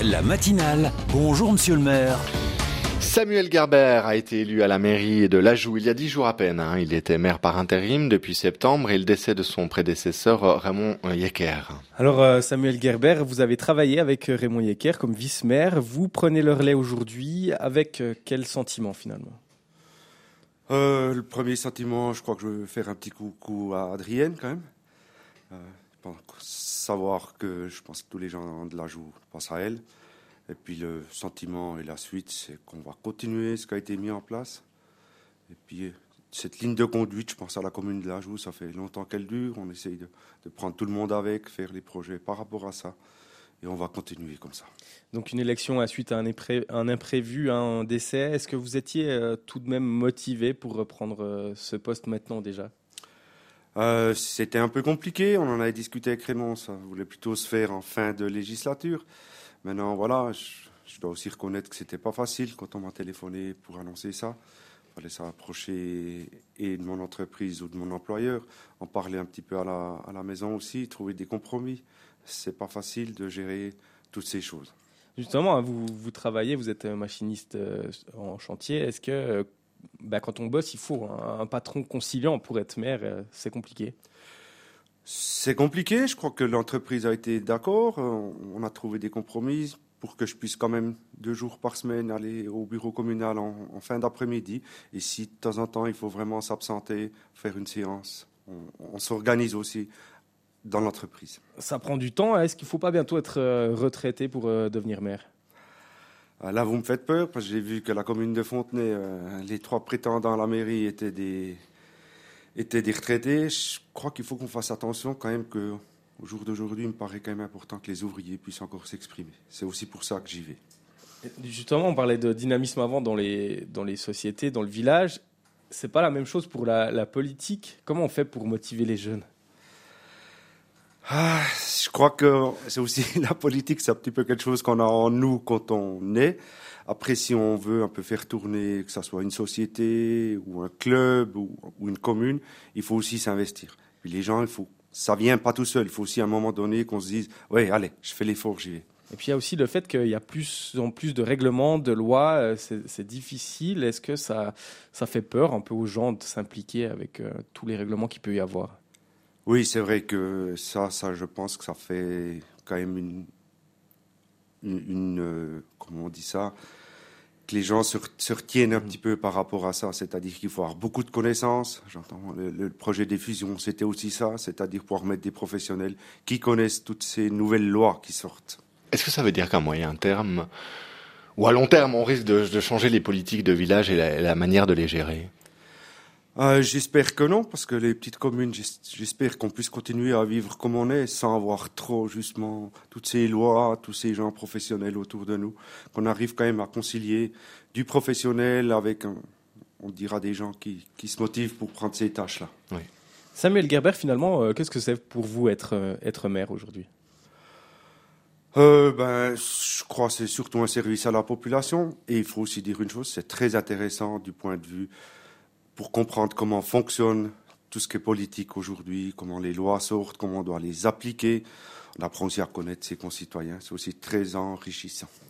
La matinale. Bonjour monsieur le maire. Samuel Gerber a été élu à la mairie de l'Ajou il y a 10 jours à peine. Il était maire par intérim depuis septembre et le décès de son prédécesseur Raymond Yecker. Alors Samuel Gerber, vous avez travaillé avec Raymond Yecker comme vice-maire. Vous prenez le relais aujourd'hui avec quel sentiment finalement ? Le premier sentiment, je crois que je vais faire un petit coucou à Adrienne quand même. Savoir que je pense que tous les gens de l'Ajou pensent à elle. Et puis le sentiment et la suite, c'est qu'on va continuer ce qui a été mis en place. Et puis cette ligne de conduite, je pense à la commune de l'Ajou, ça fait longtemps qu'elle dure. On essaye de prendre tout le monde avec, faire les projets par rapport à ça. Et on va continuer comme ça. Donc une élection à suite à un imprévu, un décès. Est-ce que vous étiez tout de même motivé pour reprendre ce poste maintenant déjà ? C'était un peu compliqué. On en avait discuté avec Raymond. Ça voulait plutôt se faire en fin de législature. Maintenant, voilà, je dois aussi reconnaître que c'était pas facile quand on m'a téléphoné pour annoncer ça. Il fallait s'approcher et de mon entreprise ou de mon employeur, en parler un petit peu à la maison aussi, trouver des compromis. C'est pas facile de gérer toutes ces choses. Justement, vous travaillez, vous êtes machiniste en chantier. Est-ce que quand on bosse, il faut un patron conciliant pour être maire, c'est compliqué ? C'est compliqué, je crois que l'entreprise a été d'accord, on a trouvé des compromis pour que je puisse quand même 2 jours par semaine aller au bureau communal en fin d'après-midi. Et si de temps en temps il faut vraiment s'absenter, faire une séance, on s'organise aussi dans l'entreprise. Ça prend du temps, est-ce qu'il ne faut pas bientôt être retraité pour devenir maire ? Là vous me faites peur parce que j'ai vu que la commune de Fontenay, les 3 prétendants à la mairie étaient des retraités. Je crois qu'il faut qu'on fasse attention quand même qu'au jour d'aujourd'hui, il me paraît quand même important que les ouvriers puissent encore s'exprimer. C'est aussi pour ça que j'y vais. Justement, on parlait de dynamisme avant dans les sociétés, dans le village. C'est pas la même chose pour la politique. Comment on fait pour motiver les jeunes ? Je crois que c'est aussi la politique, c'est un petit peu quelque chose qu'on a en nous quand on est. Après, si on veut un peu faire tourner, que ce soit une société ou un club ou une commune, il faut aussi s'investir. Puis les gens, ça vient pas tout seul. Il faut aussi à un moment donné qu'on se dise, ouais, allez, je fais l'effort, j'y vais. Et puis il y a aussi le fait qu'il y a plus en plus de règlements, de lois, c'est difficile. Est-ce que ça fait peur un peu aux gens de s'impliquer avec tous les règlements qu'il peut y avoir ? Oui, c'est vrai que ça, je pense que ça fait quand même comment on dit ça, que les gens se retiennent un petit peu par rapport à ça. C'est-à-dire qu'il faut avoir beaucoup de connaissances. J'entends le projet des fusions, c'était aussi ça. C'est-à-dire pouvoir mettre des professionnels qui connaissent toutes ces nouvelles lois qui sortent. Est-ce que ça veut dire qu'à moyen terme, ou à long terme, on risque de changer les politiques de village et la manière de les gérer ? J'espère que non, parce que les petites communes, j'espère qu'on puisse continuer à vivre comme on est, sans avoir trop, justement, toutes ces lois, tous ces gens professionnels autour de nous, qu'on arrive quand même à concilier du professionnel avec, on dira, des gens qui se motivent pour prendre ces tâches-là. Oui. Samuel Gerber, finalement, qu'est-ce que c'est pour vous être maire aujourd'hui ? Je crois que c'est surtout un service à la population, et il faut aussi dire une chose, c'est très intéressant du point de vue pour comprendre comment fonctionne tout ce qui est politique aujourd'hui, comment les lois sortent, comment on doit les appliquer. On apprend aussi à connaître ses concitoyens. C'est aussi très enrichissant.